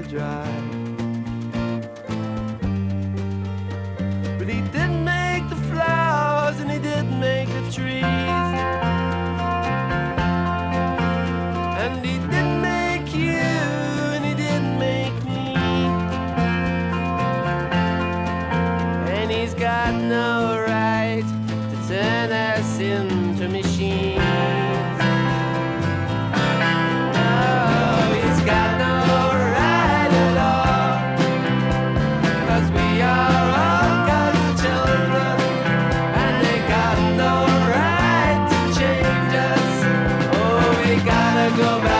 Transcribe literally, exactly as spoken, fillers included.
drive. But he didn't make the flowers and he didn't make the trees. And he didn't make you and he didn't make me. And he's got no right to turn us into machines. Oh, he's got no right at all, 'cause we are all God's children, and they got no right to change us. Oh, we gotta go back.